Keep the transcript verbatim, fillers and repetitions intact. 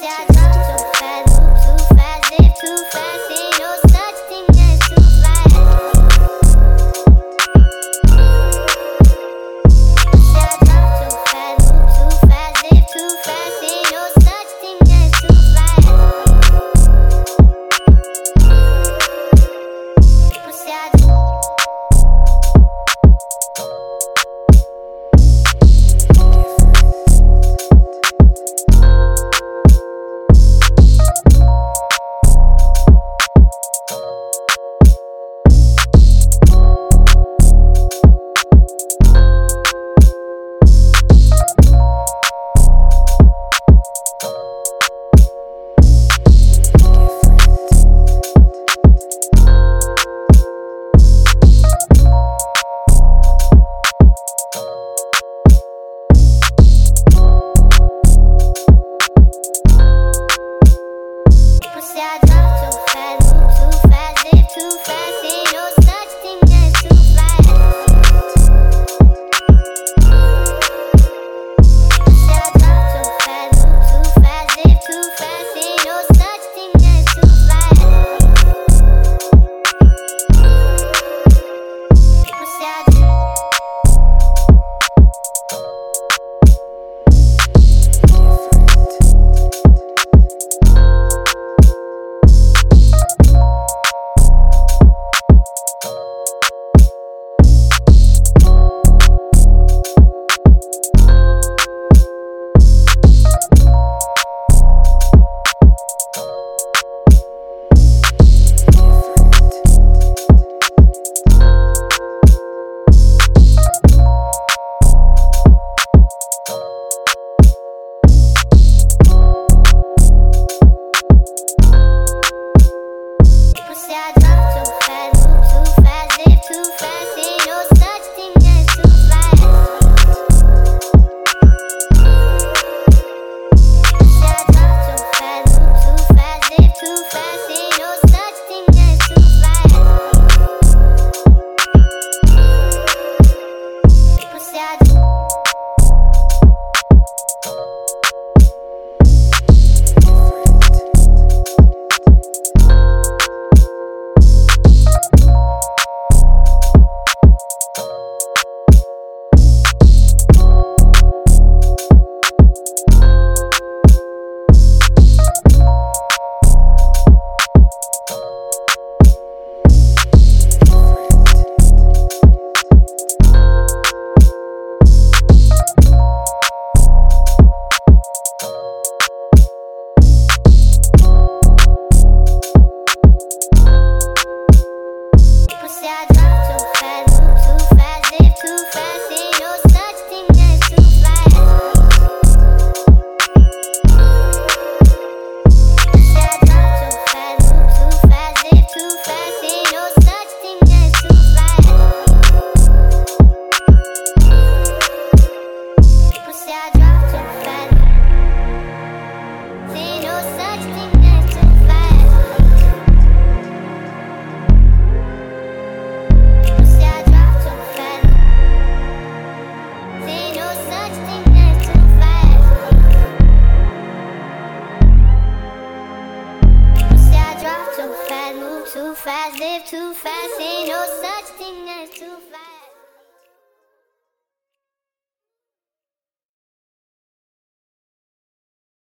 say I talk too fast, move too fast, live too fast, ain't no such thing as too fast. Say I talk too fast, move too fast, live too fast, ain't no such thing as too fast. Say I Say I talk too fast, move too fast, live too fast, ain't no such thing as too fast. Say I talk too fast, move too fast, live too fast, ain't no such thing as too fast. Say I Say I talk too fast, move too fast, live too fast, ain't no such thing as too fast. Say I talk too fast, move too fast, live too fast, ain't no such thing as too fast. Say I Say I talk too fast, move too fast, live too fast, ain't no such thing as too fast. Say I talk too fast, move too fast, live too fast, ain't no such thing as too fast. Say I talk too fast, ain't no such thing as too fast. Too fast, move too fast, live too fast, ain't no such thing as too fast.